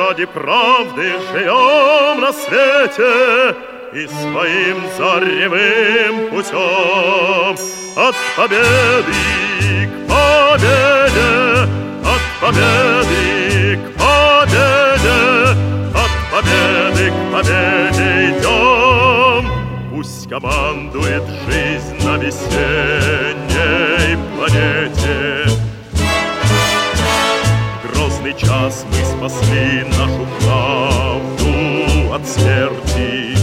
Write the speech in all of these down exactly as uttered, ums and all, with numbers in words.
Ради правды живем на свете и своим заревым путем от победы к победе, от победы к победе, от победы к победе идем. Пусть командует жизнь на весенней планете. Грозный час мы спасли нашу правду от смерти.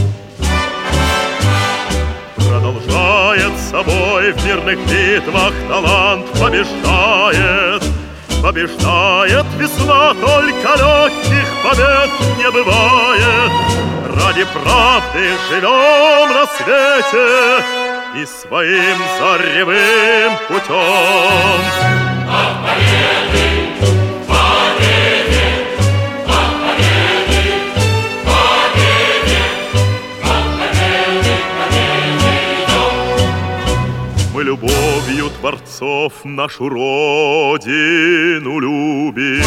Продолжает собой в мирных битвах талант побеждает. Побеждает весна, только легких побед не бывает. Ради правды живем на свете и своим заревым путем. От победы к победе, от победы к победе, от победы к победе идем. Мы любовью творцов нашу родину любим.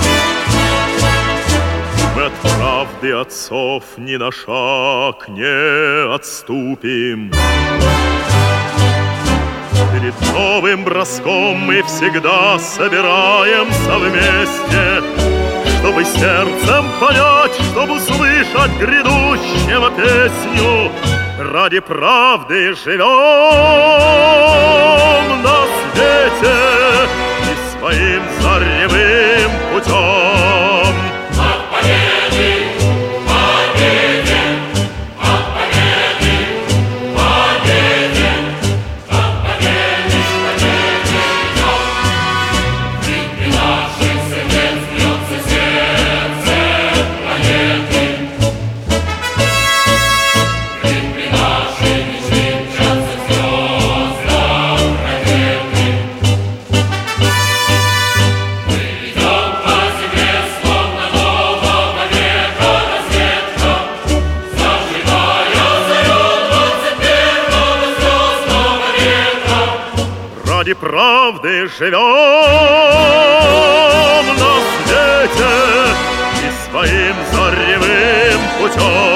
Мы от правды отцов ни на шаг не отступим. Перед новым броском мы всегда собираемся вместе, чтобы сердцем понять, чтобы услышать грядущего песню. Ради правды живем на свете и своим заревым путем. От победы к победе, от победы к победе, от победы к победе идем. В ритме наших сердец бьется сердце планеты. В ритме нашей мечты мчатся звездам ракеты. Мы идем по земле, словно нового века разведка, зажигая зарю двадцать первого звездного века. Ради правды живем на свете и своим заревым путем.